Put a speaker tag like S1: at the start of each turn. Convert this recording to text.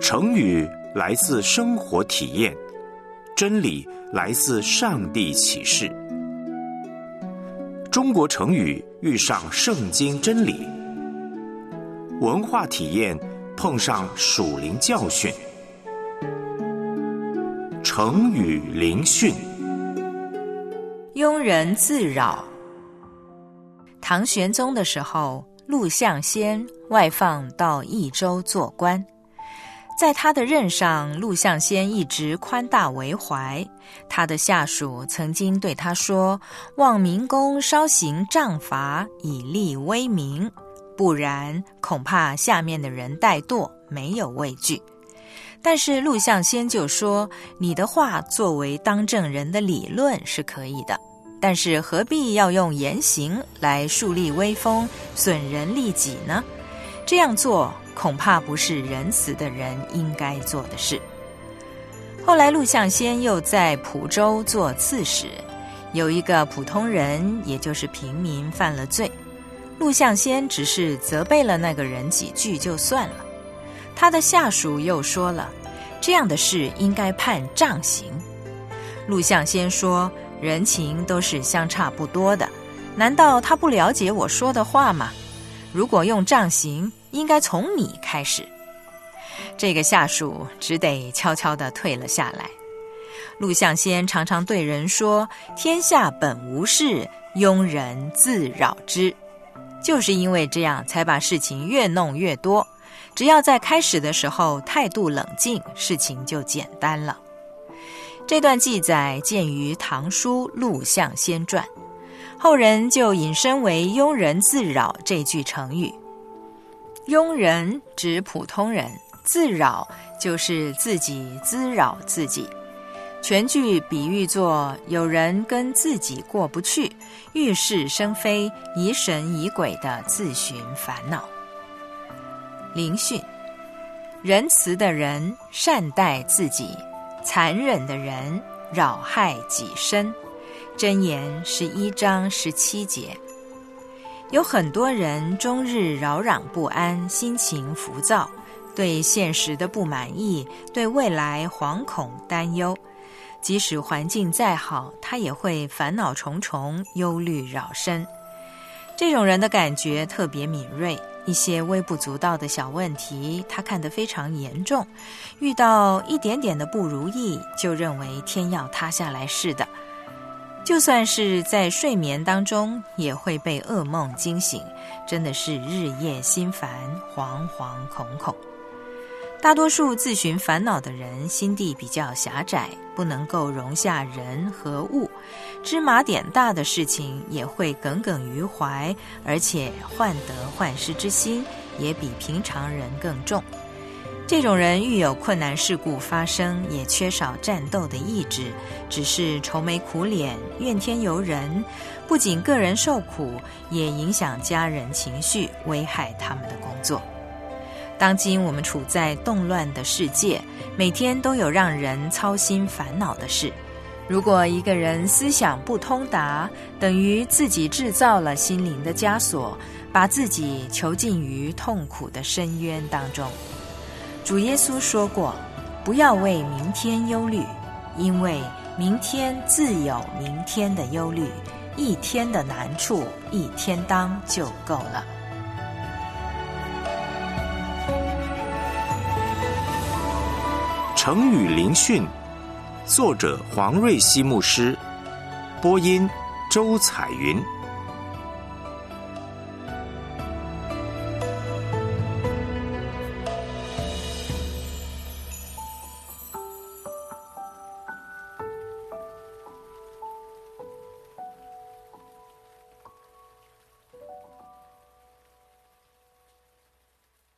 S1: 成语来自生活体验，真理来自上帝启示。中国成语遇上圣经真理，文化体验碰上属灵教训。成语灵训。
S2: 庸人自扰。唐玄宗的时候，陆象先外放到益州做官，在他的任上，陆象先一直宽大为怀。他的下属曾经对他说：“望明公稍行杖罚，以立威名，不然恐怕下面的人怠惰，没有畏惧。”但是陆象先就说：“你的话作为当政人的理论是可以的，但是何必要用言行来树立威风，损人利己呢？这样做恐怕不是仁慈的人应该做的事。”后来陆象先又在蒲州做刺史，有一个普通人，也就是平民犯了罪，陆象先只是责备了那个人几句就算了。他的下属又说了，这样的事应该判杖刑。陆象先说，人情都是相差不多的，难道他不了解我说的话吗？如果用杖刑，应该从你开始。这个下属只得悄悄地退了下来。陆象先常常对人说，天下本无事，庸人自扰之。就是因为这样，才把事情越弄越多。只要在开始的时候态度冷静，事情就简单了。这段记载见于《唐书·陆象先传》，后人就引申为庸人自扰这句成语。庸人指普通人，自扰就是自己滋扰自己。全句比喻作有人跟自己过不去，遇事生非，疑神疑鬼的自寻烦恼。灵训：仁慈的人善待自己，残忍的人扰害己身。箴言11章17节。有很多人终日扰攘不安，心情浮躁，对现实的不满意，对未来惶恐担忧。即使环境再好，他也会烦恼重重，忧虑扰身。这种人的感觉特别敏锐，一些微不足道的小问题他看得非常严重，遇到一点点的不如意，就认为天要塌下来似的。就算是在睡眠当中，也会被噩梦惊醒，真的是日夜心烦，惶惶恐恐。大多数自寻烦恼的人心地比较狭窄，不能够容下人和物，芝麻点大的事情也会耿耿于怀，而且患得患失之心也比平常人更重。这种人遇有困难事故发生，也缺少战斗的意志，只是愁眉苦脸，怨天尤人，不仅个人受苦，也影响家人情绪，危害他们的工作。当今我们处在动乱的世界，每天都有让人操心烦恼的事。如果一个人思想不通达，等于自己制造了心灵的枷锁，把自己囚禁于痛苦的深渊当中。主耶稣说过，不要为明天忧虑，因为明天自有明天的忧虑，一天的难处一天当就够了。
S1: 成语灵训，作者黄瑞希牧师，播音周彩云。